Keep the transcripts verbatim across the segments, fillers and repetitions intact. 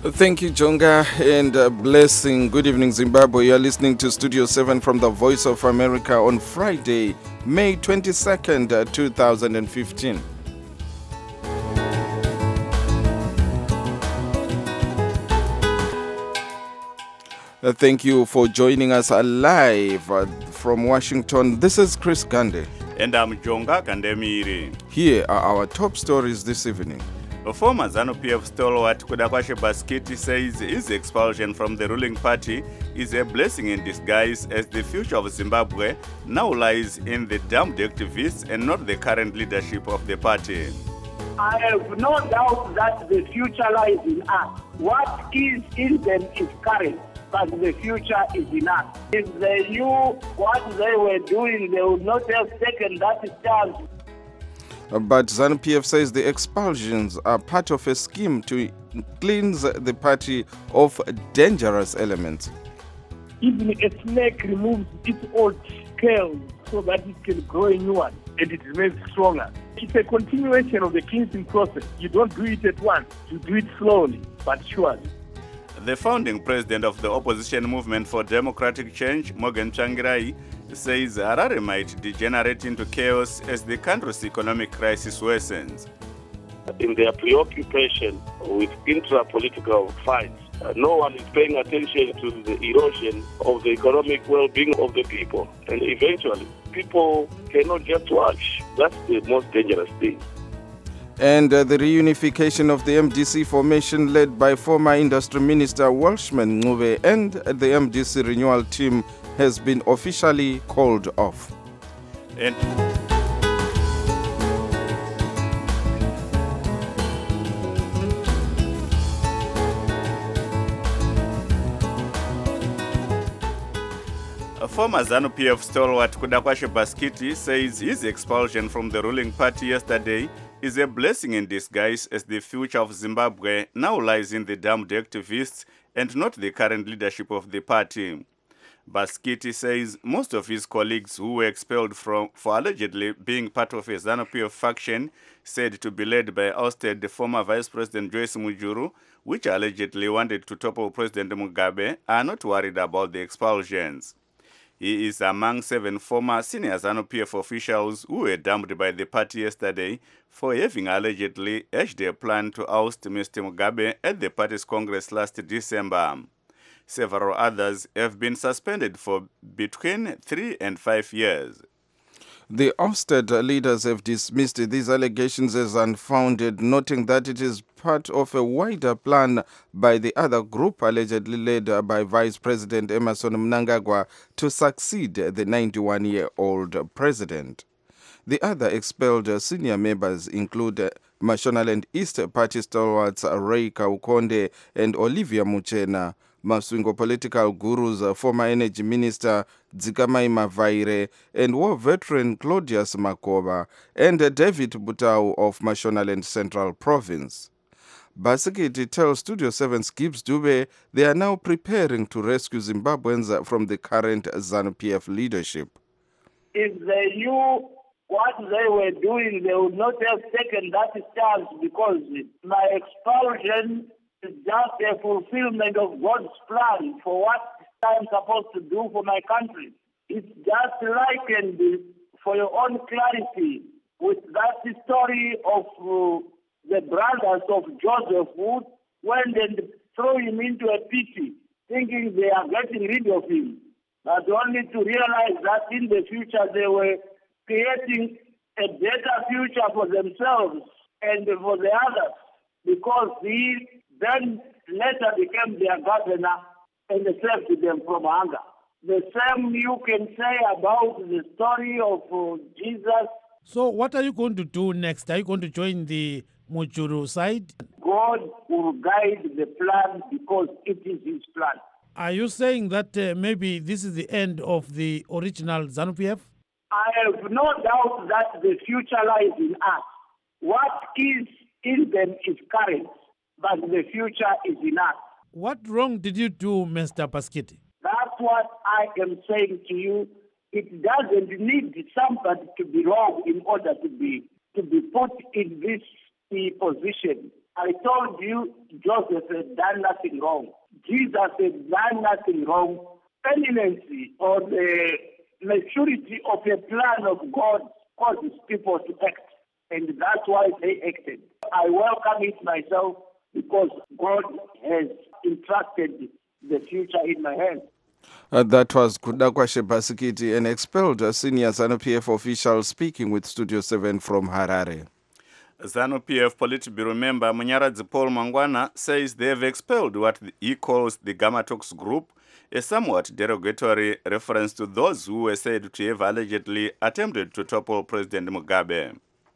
Thank you, Jonga, and uh, blessing. Good evening, Zimbabwe. You are listening to Studio seven from the Voice of America on Friday, May twenty-second, uh, two thousand fifteen. Uh, thank you for joining us live uh, from Washington. This is Chris Gande. And I'm Jonga Kandemiri. Here are our top stories this evening. A former ZANU-P F stalwart Kudakwashe Baskiti says his expulsion from the ruling party is a blessing in disguise, as the future of Zimbabwe now lies in the damned activists and not the current leadership of the party. I have no doubt that the future lies in us. What is in them is current, but the future is in us. If they knew what they were doing, they would not have taken that chance. But ZANU-P F says the expulsions are part of a scheme to cleanse the party of dangerous elements. Even a snake removes its old scales so that it can grow a new one and it remains stronger. It's a continuation of the cleansing process. You don't do it at once, you do it slowly but surely. The founding president of the opposition movement for democratic change, Morgan Tsvangirai, says Harare might degenerate into chaos as the country's economic crisis worsens. In their preoccupation with intra-political fights, uh, no one is paying attention to the erosion of the economic well-being of the people. And eventually, people cannot just watch. That's the most dangerous thing. And uh, the reunification of the M D C formation led by former industry minister Welshman Ncube and the M D C renewal team has been officially called off. And a former ZANU-P F stalwart Kudakwashe Baskiti says his expulsion from the ruling party yesterday is a blessing in disguise, as the future of Zimbabwe now lies in the damned activists and not the current leadership of the party. Baskiti says most of his colleagues who were expelled from for allegedly being part of a ZANU-P F faction, said to be led by ousted former Vice President Joyce Mujuru, which allegedly wanted to topple President Mugabe, are not worried about the expulsions. He is among seven former senior ZANU-P F officials who were dumped by the party yesterday for having allegedly urged a plan to oust Mister Mugabe at the party's Congress last December. Several others have been suspended for between three and five years. The ousted leaders have dismissed these allegations as unfounded, noting that it is part of a wider plan by the other group allegedly led by Vice President Emmerson Mnangagwa to succeed the ninety-one-year-old president. The other expelled senior members include Mashonaland East Party stalwarts Ray Kaukonde and Olivia Muchena, Maswingo political gurus, former energy minister Dzikamai Mavaire, and war veteran Claudius Makoba, and David Butau of Mashonaland Central Province. Basikiti tells Studio seven's Gibbs Dube they are now preparing to rescue Zimbabweans from the current ZANU-P F leadership. If they knew what they were doing, they would not have taken that chance, because my expulsion is just a fulfillment of God's plan for what I'm supposed to do for my country. It's just likened, for your own clarity, with that story of uh, the brothers of Joseph who went and threw him into a pit, thinking they are getting rid of him, but only to realize that in the future they were creating a better future for themselves and for the others, because he then later became their governor and saved them from hunger. The same you can say about the story of uh, Jesus. So what are you going to do next? Are you going to join the Mujuru side? God will guide the plan because it is his plan. Are you saying that uh, maybe this is the end of the original ZANU-P F? I have no doubt that the future lies in us. What is in them is current, but the future is in us. What wrong did you do, Mister Baskiti? That's what I am saying to you. It doesn't need somebody to be wrong in order to be to be put in this position. I told you Joseph had done nothing wrong. Jesus had done nothing wrong. Eminency or the maturity of a plan of God causes people to act, and that's why they acted. I welcome it myself because God has entrusted the future in my hands. Uh, that was Kudakwashe Basikiti, an expelled uh, senior ZANU-P F official speaking with Studio seven from Harare. ZANU-P F Politburo member Munyaradzi Paul Mangwana says they have expelled what he calls the Gamma Talks group, a somewhat derogatory reference to those who were said to have allegedly attempted to topple President Mugabe.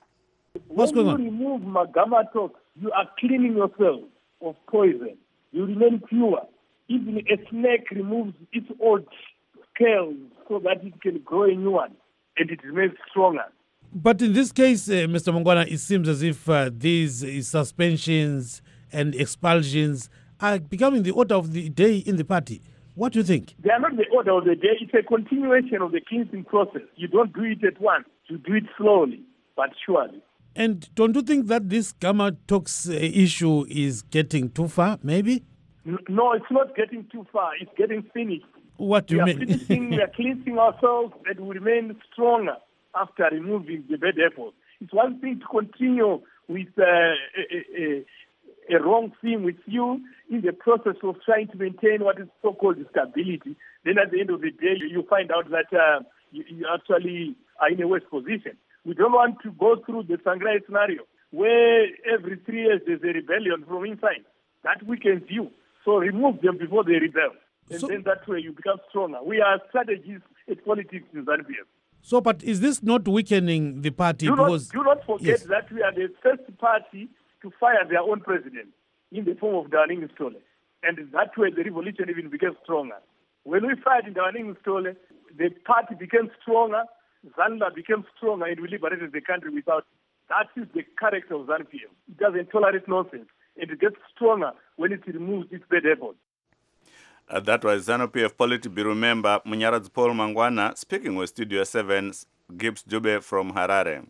What's when going you on? remove Magama talks, you are cleaning yourself of poison. You remain pure. Even a snake removes its old scales so that it can grow a new one, and it remains stronger. But in this case, uh, Mister Mangwana, it seems as if uh, these uh, suspensions and expulsions are becoming the order of the day in the party. What do you think? They are not the order of the day. It's a continuation of the cleansing process. You don't do it at once. You do it slowly, but surely. And don't you think that this Gamma Talks uh, issue is getting too far, maybe? N- No, it's not getting too far. It's getting finished. What do We you are mean? finishing, we are cleansing ourselves, and we remain stronger after removing the bad apples. It's one thing to continue with uh, a, a, a wrong thing with you in the process of trying to maintain what is so-called stability. Then at the end of the day, you find out that uh, you, you actually are in a worse position. We don't want to go through the Sangrai scenario where every three years there's a rebellion from inside. That weakens you. So remove them before they rebel. And So- then that way you become stronger. We are strategists at politics in Zambia. So, but is this not weakening the party? Do not, because do not forget Yes. that we are the first party to fire their own president in the form of Downing Stole. And that way the revolution even became stronger. When we fired in Downing Stole, the party became stronger, ZANLA became stronger, and we liberated the country without. That is the character of ZANU-P F. It doesn't tolerate nonsense. And it gets stronger when it removes its bad apples. Uh, that was ZANU-P F Politburo member Munyaradzi Paul Mangwana speaking with Studio seven's Gibbs Jube from Harare.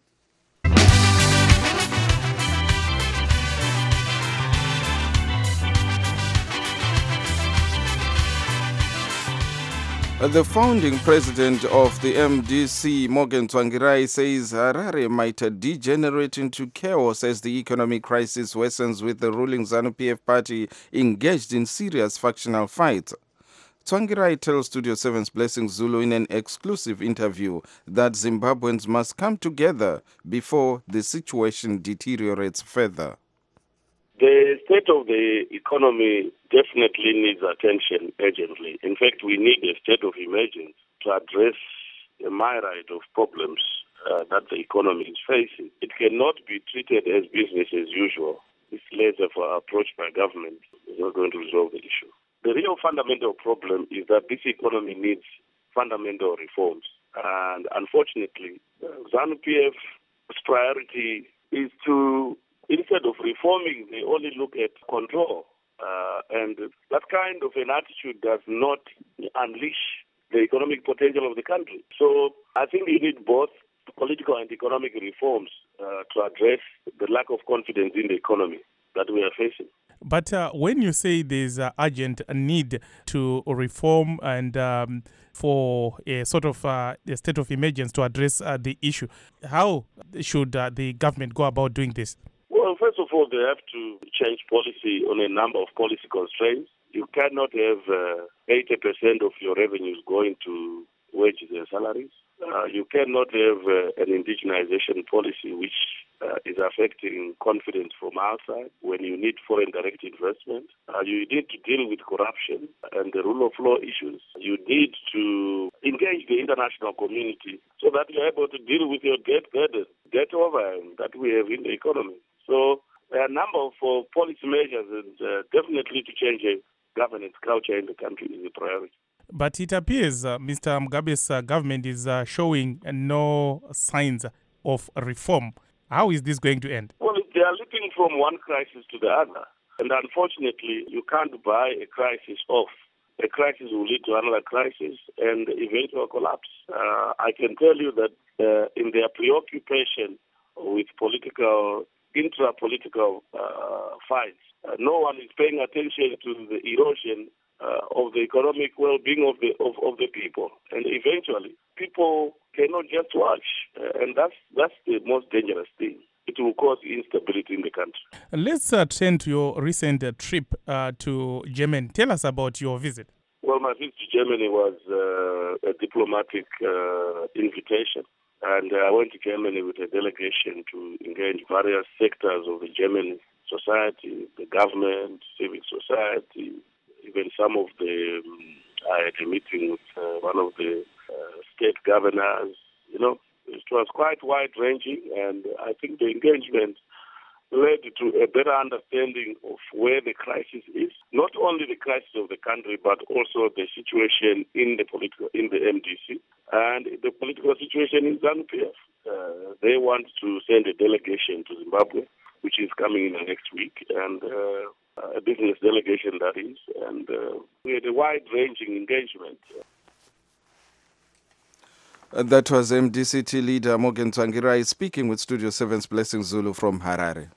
The founding president of the M D C, Morgan Tsvangirai, says Harare might degenerate into chaos as the economic crisis worsens with the ruling ZANU-P F party engaged in serious factional fights. Tsvangirai tells Studio seven's Blessing Zulu in an exclusive interview that Zimbabweans must come together before the situation deteriorates further. The state of the economy definitely needs attention urgently. In fact, we need a state of emergency to address a myriad of problems uh, that the economy is facing. It cannot be treated as business as usual. This laissez-faire approach by government is not going to resolve the issue. The real fundamental problem is that this economy needs fundamental reforms. And unfortunately, uh, ZANU-P F's priority is to, instead of reforming, they only look at control. Uh, and that kind of an attitude does not unleash the economic potential of the country. So I think you need both political and economic reforms uh, to address the lack of confidence in the economy that we are facing. But uh, when you say there's an urgent need to reform and um, for a sort of uh, a state of emergency to address uh, the issue, how should uh, the government go about doing this? Well, first of all, they have to change policy on a number of policy constraints. You cannot have uh, eighty percent of your revenues going to wages and salaries. Uh, you cannot have uh, an indigenization policy which uh, is affecting confidence from outside when you need foreign direct investment. Uh, you need to deal with corruption and the rule of law issues. You need to engage the international community so that you're able to deal with your debt burden, debt overhang that we have in the economy. So there are a number of uh, policy measures, and uh, definitely to change the governance culture in the country is a priority. But it appears uh, Mister Mugabe's uh, government is uh, showing uh, no signs of reform. How is this going to end? Well, they are leaping from one crisis to the other. And unfortunately, you can't buy a crisis off. A crisis will lead to another crisis and eventual collapse. Uh, I can tell you that uh, in their preoccupation with political intra-political uh, fights. Uh, no one is paying attention to the erosion uh, of the economic well-being of the of, of the people, and eventually people cannot just watch, uh, and that's that's the most dangerous thing. It will cause instability in the country. Let's uh, turn to your recent uh, trip uh, to Germany. Tell us about your visit. Well, my visit to Germany was uh, a diplomatic uh, invitation. And uh, I went to Germany with a delegation to engage various sectors of the German society, the government, civic society, even some of the... Um, I had a meeting with uh, one of the uh, state governors. You know, it was quite wide-ranging, and I think the engagement led to a better understanding of where the crisis is, not only the crisis of the country, but also the situation in the political, in the M D C, and the political situation in ZANU-P F. Uh, they want to send a delegation to Zimbabwe, which is coming in the next week, and uh, a business delegation that is, and uh, we had a wide-ranging engagement. Uh, that was M D C T leader Morgan Tsvangirai speaking with Studio seven's Blessing Zulu from Harare.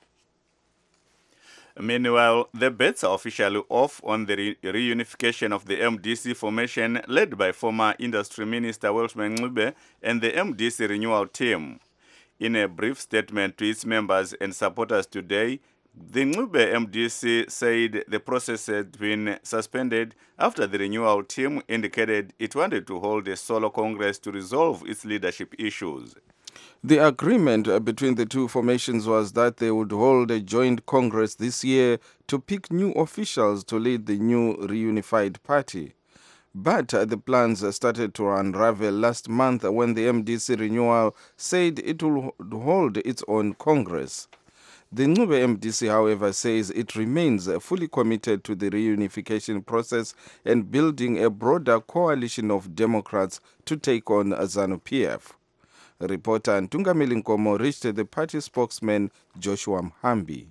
Meanwhile, the bets are officially off on the re- reunification of the M D C formation led by former Industry Minister Welshman Ncube and the M D C renewal team. In a brief statement to its members and supporters today, the Ncube M D C said the process had been suspended after the renewal team indicated it wanted to hold a solo congress to resolve its leadership issues. The agreement between the two formations was that they would hold a joint congress this year to pick new officials to lead the new reunified party. But uh, the plans started to unravel last month when the M D C renewal said it will hold its own congress. The Ncube M D C, however, says it remains fully committed to the reunification process and building a broader coalition of Democrats to take on ZANU-P F. Reporter Ntungamili Nkomo reached the party spokesman Joshua Mhambi.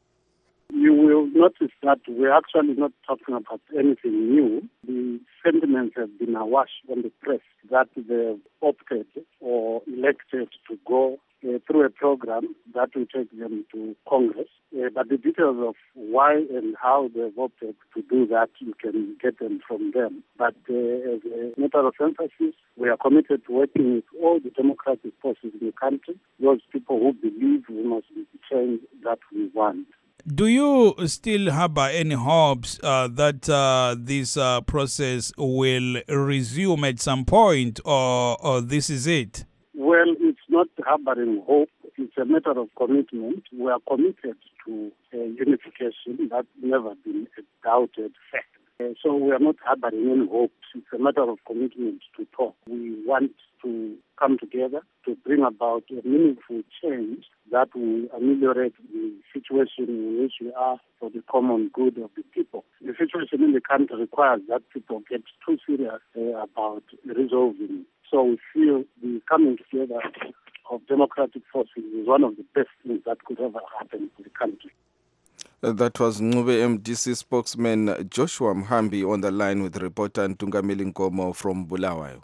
You will notice that we're actually not talking about anything new. The sentiments have been awash on the press that they've opted or elected to go uh, through a program that will take them to Congress. Uh, but the details of why and how they've opted to do that, you can get them from them. But uh, as a matter of emphasis, we are committed to working with all the democratic forces in the country, those people who believe we must be the change that we want. Do you still harbor any hopes uh, that uh, this uh, process will resume at some point, or, or this is it? Well, it's not harboring hope. It's a matter of commitment. We are committed to uh, unification. That's never been a doubted fact. Uh, so we are not harboring any hopes. It's a matter of commitment to talk. We want to come together to bring about a meaningful change that will ameliorate the situation in which we are for the common good of the people. The situation in the country requires that people get too serious uh, about resolving it. So we feel the coming together of democratic forces is one of the best things that could ever happen to the country. Uh, that was Ncube M D C spokesman Joshua Mhambi on the line with reporter Ntungamili Nkomo from Bulawayo.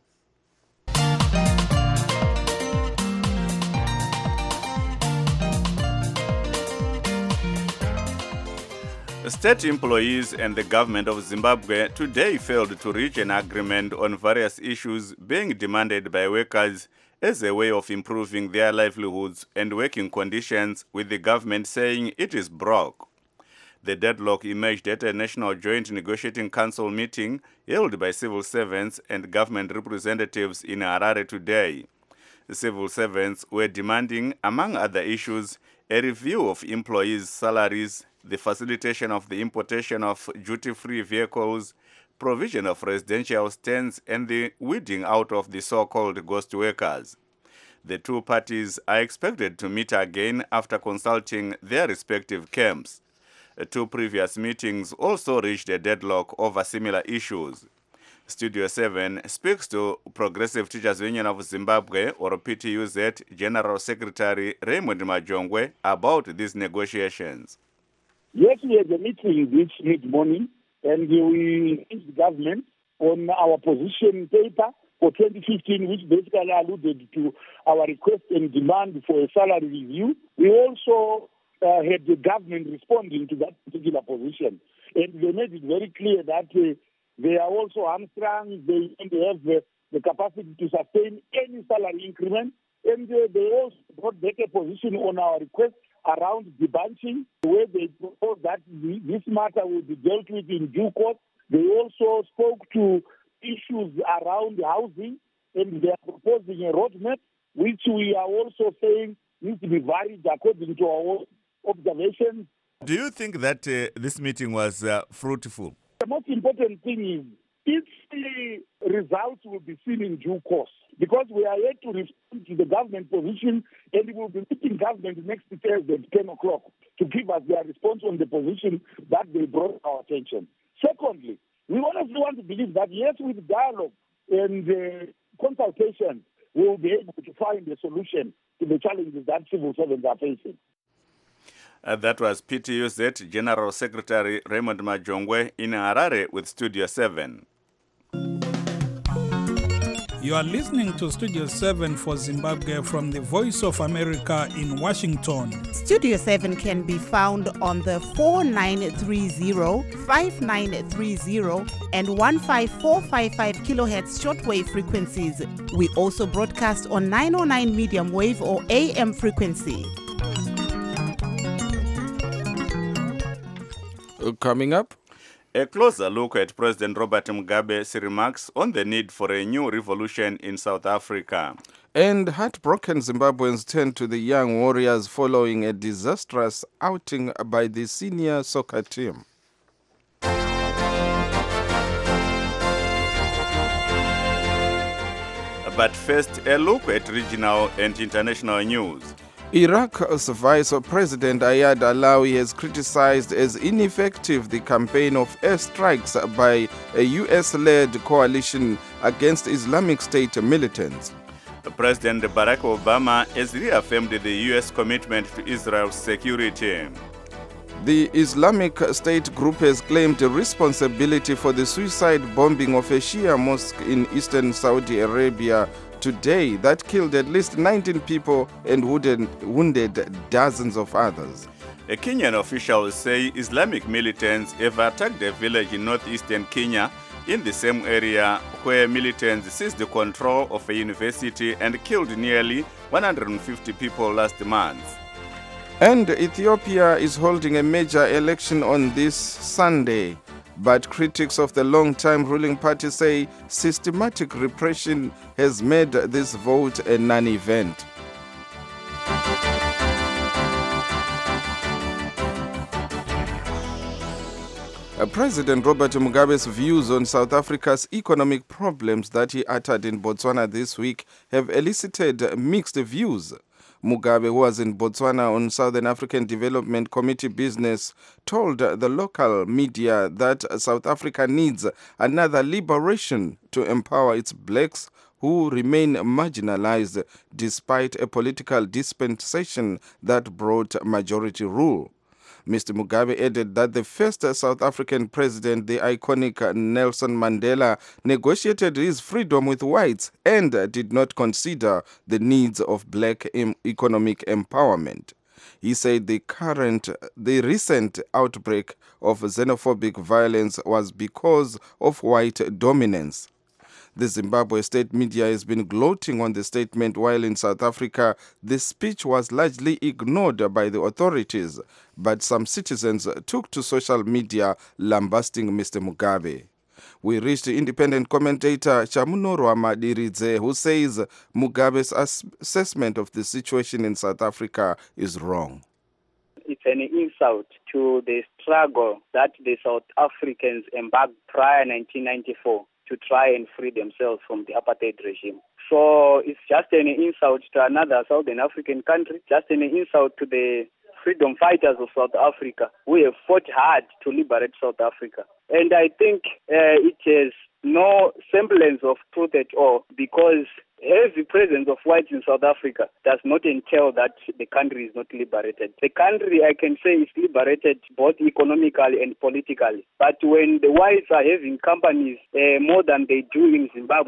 State employees and the government of Zimbabwe today failed to reach an agreement on various issues being demanded by workers as a way of improving their livelihoods and working conditions, with the government saying it is broke. The deadlock emerged at a National Joint Negotiating Council meeting held by civil servants and government representatives in Harare today. The civil servants were demanding, among other issues, a review of employees' salaries, the facilitation of the importation of duty-free vehicles, provision of residential stands, and the weeding out of the so-called ghost workers. The two parties are expected to meet again after consulting their respective camps. Two previous meetings also reached a deadlock over similar issues. Studio seven speaks to Progressive Teachers Union of Zimbabwe, or P T U Z, General Secretary Raymond Majongwe about these negotiations. Yes, we had a meeting this mid-morning, and we engaged the government on our position paper for twenty fifteen, which basically alluded to our request and demand for a salary review. We also uh, had the government responding to that particular position. And they made it very clear that uh, they are also hamstrung, they don't have the, the capacity to sustain any salary increment. And uh, they also brought back a position on our request around debunching, where they proposed that this matter will be dealt with in due course. They also spoke to issues around housing, and they are proposing a roadmap, which we are also saying needs to be varied according to our observations. Do you think that uh, this meeting was uh, fruitful? The most important thing is its the results will be seen in due course, because we are yet to respond to the government position, and we will be meeting government next Thursday at ten o'clock to give us their response on the position that they brought our attention. Secondly, we honestly want to believe that, yes, with dialogue and uh, consultation, we will be able to find a solution to the challenges that civil servants are facing. Uh, that was P T U Z General Secretary Raymond Majongwe in Harare with Studio seven. You are listening to Studio seven for Zimbabwe from the Voice of America in Washington. Studio seven can be found on the four nine three zero, five nine three zero and one five four five five kilohertz shortwave frequencies. We also broadcast on nine oh nine medium wave or A M frequency. Coming up, a closer look at President Robert Mugabe's remarks on the need for a new revolution in South Africa. And heartbroken Zimbabweans turn to the young warriors following a disastrous outing by the senior soccer team. But first, a look at regional and international news. Iraq's Vice President Ayad Alawi has criticized as ineffective the campaign of airstrikes by a U S-led coalition against Islamic State militants. President Barack Obama has reaffirmed the U S commitment to Israel's security. The Islamic State group has claimed responsibility for the suicide bombing of a Shia mosque in eastern Saudi Arabia today that killed at least nineteen people and wounded dozens of others. A Kenyan officials say Islamic militants have attacked a village in northeastern Kenya in the same area where militants seized the control of a university and killed nearly one hundred fifty people last month. And Ethiopia is holding a major election on this Sunday. But critics of the long-time ruling party say systematic repression has made this vote a non-event. President Robert Mugabe's views on South Africa's economic problems that he uttered in Botswana this week have elicited mixed views. Mugabe, who was in Botswana on Southern African Development Committee business, told the local media that South Africa needs another liberation to empower its blacks who remain marginalized despite a political dispensation that brought majority rule. Mister Mugabe added that the first South African president, the iconic Nelson Mandela, negotiated his freedom with whites and did not consider the needs of black economic empowerment. He said the current, the recent outbreak of xenophobic violence was because of white dominance. The Zimbabwe state media has been gloating on the statement, while in South Africa, the speech was largely ignored by the authorities, but some citizens took to social media lambasting Mister Mugabe. We reached independent commentator Chamunoro Amadiridze, who says Mugabe's assessment of the situation in South Africa is wrong. It's an insult to the struggle that the South Africans embarked prior to nineteen ninety-four. To try and free themselves from the apartheid regime. So it's just an insult to another Southern African country, just an insult to the freedom fighters of South Africa who have fought hard to liberate South Africa. And I think uh, it has no semblance of truth at all, because heavy presence of whites in South Africa does not entail that the country is not liberated. The country, I can say, is liberated both economically and politically. But when the whites are having companies uh, more than they do in Zimbabwe,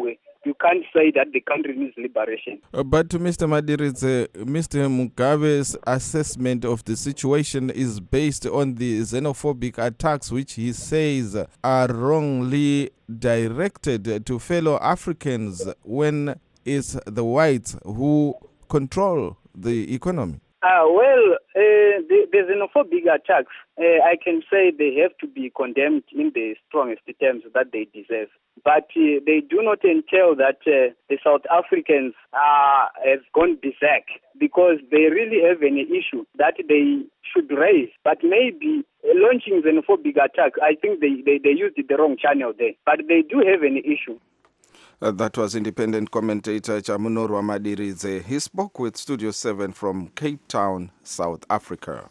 you can't say that the country needs liberation. Uh, but Mister Madiridze, Mister Mugabe's assessment of the situation is based on the xenophobic attacks which he says are wrongly directed to fellow Africans when it's the whites who control the economy. Uh, well, uh, the, the xenophobic attacks, uh, I can say they have to be condemned in the strongest terms that they deserve. But uh, they do not entail that uh, the South Africans uh, have gone berserk, because they really have an issue that they should raise. But maybe launching xenophobic attacks, I think they, they, they used the wrong channel there. But they do have an issue. Uh, that was independent commentator Chamunorwa Madiridze. He spoke with Studio seven from Cape Town, South Africa.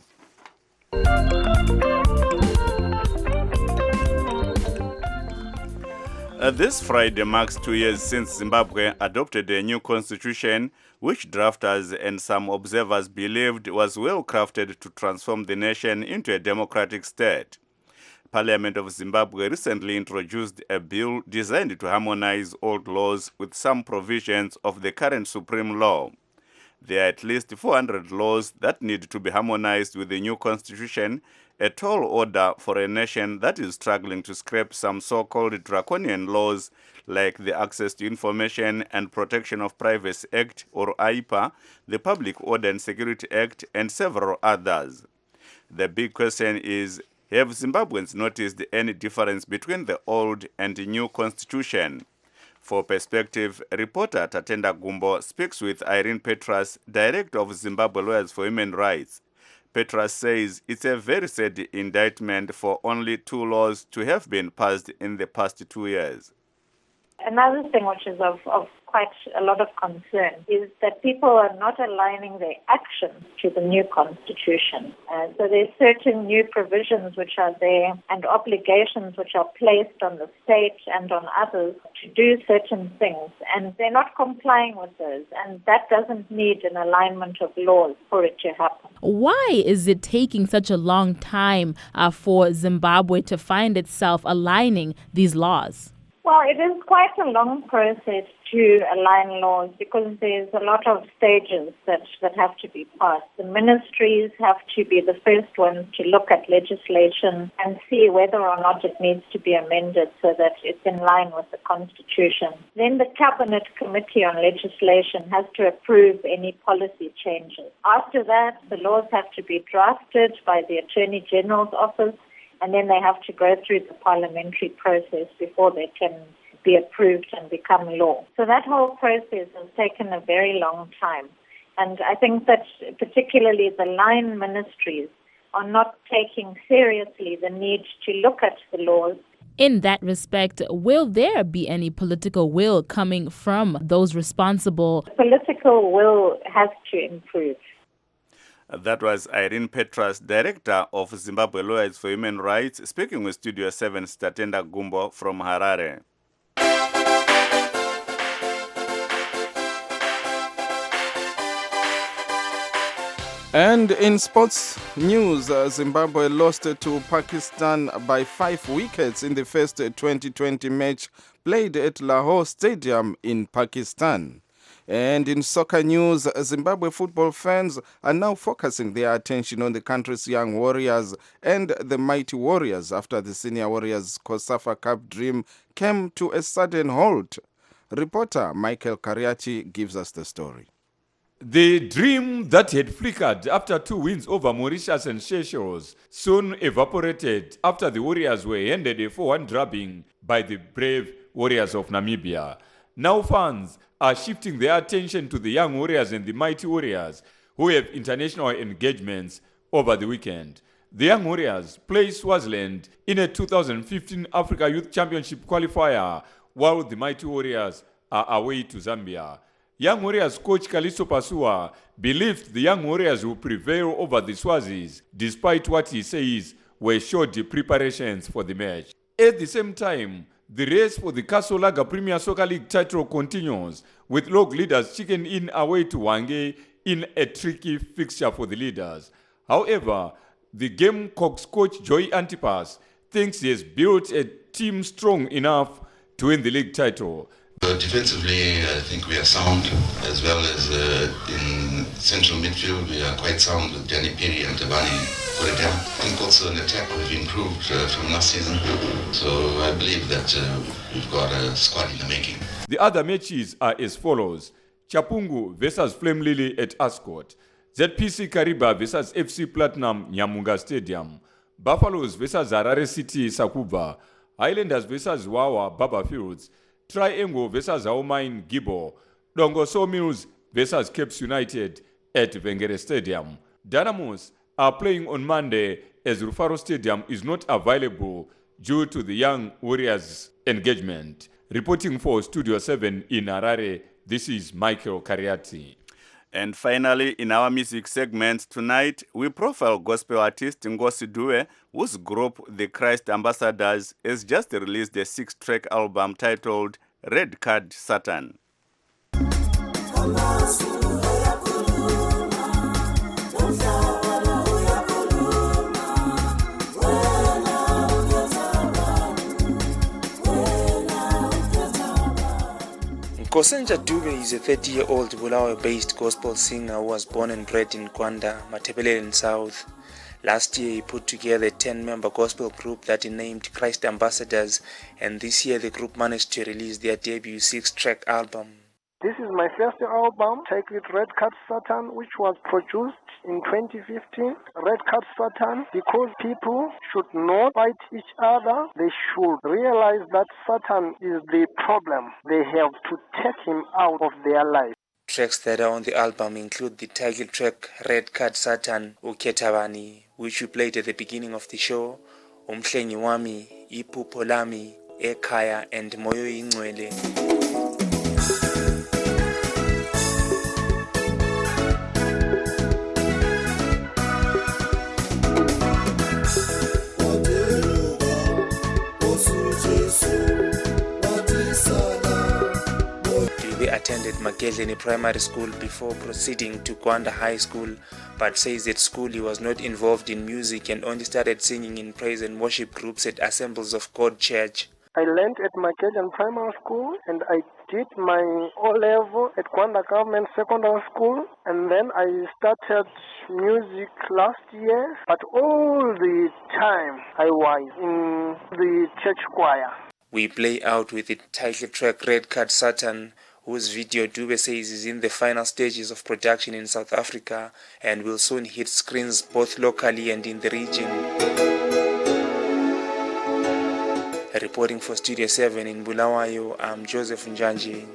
Uh, this Friday marks two years since Zimbabwe adopted a new constitution, which drafters and some observers believed was well crafted to transform the nation into a democratic state. Parliament of Zimbabwe recently introduced a bill designed to harmonize old laws with some provisions of the current supreme law. There are at least four hundred laws that need to be harmonized with the new constitution, a tall order for a nation that is struggling to scrape some so-called draconian laws like the Access to Information and Protection of Privacy Act, or I P A, the Public Order and Security Act, and several others. The big question is, have Zimbabweans noticed any difference between the old and the new constitution? For perspective, reporter Tatenda Gumbo speaks with Irene Petras, director of Zimbabwe Lawyers for Human Rights. Petras says it's a very sad indictment for only two laws to have been passed in the past two years. Another thing which is of, of quite a lot of concern is that people are not aligning their actions to the new constitution. Uh, so there's certain new provisions which are there and obligations which are placed on the state and on others to do certain things, and they're not complying with those, and that doesn't need an alignment of laws for it to happen. Why is it taking such a long time uh, for Zimbabwe to find itself aligning these laws? Well, it is quite a long process to align laws because there's a lot of stages that, that have to be passed. The ministries have to be the first ones to look at legislation and see whether or not it needs to be amended so that it's in line with the Constitution. Then the Cabinet Committee on Legislation has to approve any policy changes. After that, the laws have to be drafted by the Attorney General's office, and then they have to go through the parliamentary process before they can be approved and become law. So that whole process has taken a very long time. And I think that particularly the line ministries are not taking seriously the need to look at the laws. In that respect, will there be any political will coming from those responsible? Political will has to improve. That was Irene Petras, director of Zimbabwe Lawyers for Human Rights, speaking with Studio seven's Tatenda Gumbo from Harare. And in sports news, uh, Zimbabwe lost to Pakistan by five wickets in the first twenty twenty match played at Lahore Stadium in Pakistan. And in soccer news, Zimbabwe football fans are now focusing their attention on the country's young warriors and the mighty warriors after the senior warriors' COSAFA Cup dream came to a sudden halt. Reporter Michael Kariachi gives us the story. The dream that had flickered after two wins over Mauritius and Seychelles soon evaporated after the Warriors were handed a four one drubbing by the brave Warriors of Namibia. Now fans are shifting their attention to the young Warriors and the mighty Warriors who have international engagements over the weekend. The young Warriors play Swaziland in a two thousand fifteen Africa Youth Championship qualifier, while the mighty Warriors are away to Zambia. Young Warriors coach Kalisto Pasua believed the young Warriors will prevail over the Swazis, despite what he says were shoddy preparations for the match. At the same time, the race for the Castle Lager Premier Soccer League title continues, with log leaders chicken in away to Hwange in a tricky fixture for the leaders. However, the Gamecocks coach Joey Antipas thinks he has built a team strong enough to win the league title. Uh, defensively, I think we are sound, as well as uh, in central midfield, we are quite sound with Danny Perry and Tabani Kuredem. I think also in attack we've improved uh, from last season, so I believe that uh, we've got a squad in the making. The other matches are as follows: Chapungu versus Flame Lily at Ascot, Z P C Kariba versus F C Platinum Nyamunga Stadium, Buffaloes versus Harare City Sakuba, Highlanders versus Wawa Baba Fields, Triangle versus Aomain Gibo, Dongo Sawmills versus Capes United at Vengere Stadium. Dynamos are playing on Monday as Rufaro Stadium is not available due to the Young Warriors engagement. Reporting for Studio seven in Harare, this is Michael Kariati. And finally, in our music segment tonight, we profile gospel artist Ngosi Due, whose group, the Christ Ambassadors, has just released a six-track album titled Red Card Satan. Nkosenja Dube is a thirty-year-old Bulawayo-based gospel singer who was born and bred in Kwanda, Matebeleni South. Last year he put together a ten-member gospel group that he named Christ Ambassadors, and this year the group managed to release their debut six-track album. This is my first album, titled Red Card Satan, which was produced in twenty fifteen. Red Card Satan, because people should not fight each other. They should realize that Satan is the problem. They have to take him out of their life. Tracks that are on the album include the title track Red Card Satan, Uketabani, which we played at the beginning of the show, Umhlengi Wami, Iphupho Lami, Ekhaya, and Moyo Ingcwele. Dube attended Mageleni Primary School before proceeding to Kwanda High School, but says at school he was not involved in music and only started singing in praise and worship groups at Assemblies of God Church. I learned at Magellan Primary School, and I did my O-level at Kwanda Government Secondary School, and then I started music last year, but all the time I was in the church choir. We play out with the title track Red Card Satan, whose video Dube says is in the final stages of production in South Africa and will soon hit screens both locally and in the region. Reporting for Studio seven in Bulawayo, I'm Joseph Njanji.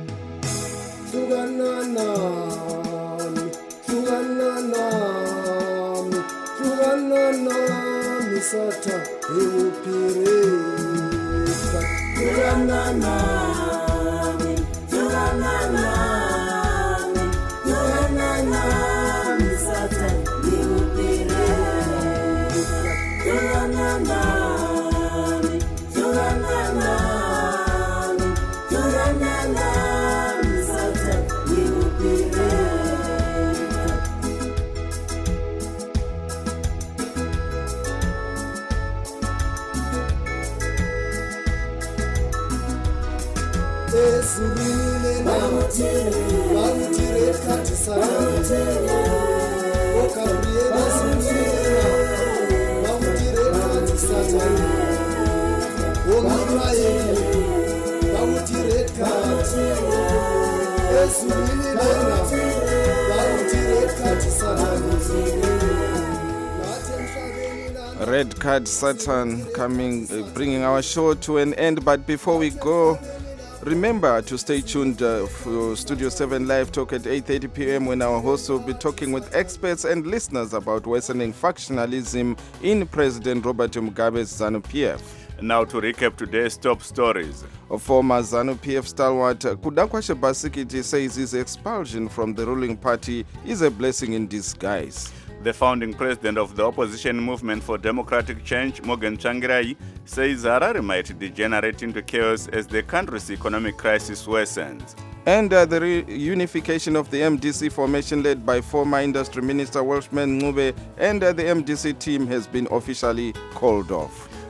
Red Card Satan coming, uh, bringing our show to an end. But before we go, remember to stay tuned uh, for Studio seven Live Talk at eight thirty p.m. when our hosts will be talking with experts and listeners about worsening factionalism in President Robert Mugabe's ZANU-P F. Now to recap today's top stories. A former ZANU-P F stalwart Kudakwashe Basikiti says his expulsion from the ruling party is a blessing in disguise. The founding president of the opposition movement for democratic change, Morgan Tsvangirai, says Harare might degenerate into chaos as the country's economic crisis worsens. And uh, the reunification of the M D C formation led by former industry minister Welshman Ncube and uh, the M D C team has been officially called off.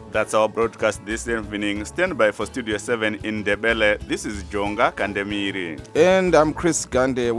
That's our broadcast this evening. Stand by for Studio seven in Ndebele. This is Jonga Kandemiri. And I'm Chris Gande.